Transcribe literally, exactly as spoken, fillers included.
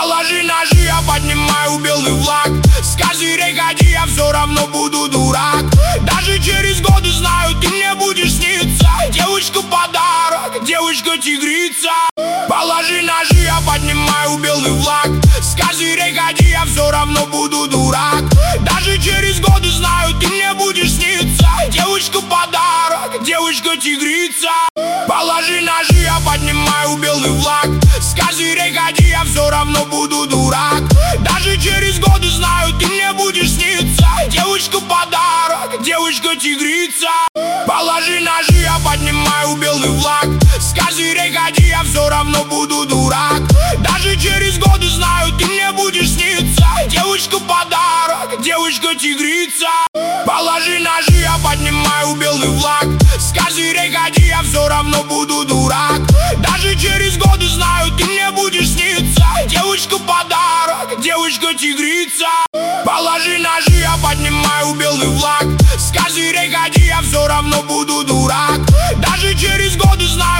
Положи ножи, я поднимаю белый флаг. С козырей ходи, я все равно буду дурак. Даже через годы знаю, ты мне будешь сниться. Девочка подарок, девочка тигрица. Положи ножи, я поднимаю белый флаг. С козырей ходи, я все равно буду дурак. Даже через годы знаю, ты мне будешь сниться. Девочка подарок, девочка тигрица. Положи ножи, я поднимаю белый флаг. С козырей ходи, я все равно буду дурак. Даже через годы знаю, ты мне будешь сниться. Девочка подарок, девочка тигрица. Положи ножи, я поднимаю белый флаг. С козырей ходи, я все равно буду дурак. Даже через годы знаю, ты мне будешь сниться. Девочка подарок, девочка тигрица. Положи ножи, я поднимаю белый флаг. С козырей ходи, я все равно буду дурак. Даже через годы знаю, ты мне будешь сниться. Девочка подарок, девочка тигрица. Положи ножи, я поднимаю белый флаг. С козырей ходи, я все равно буду дурак. Даже через годы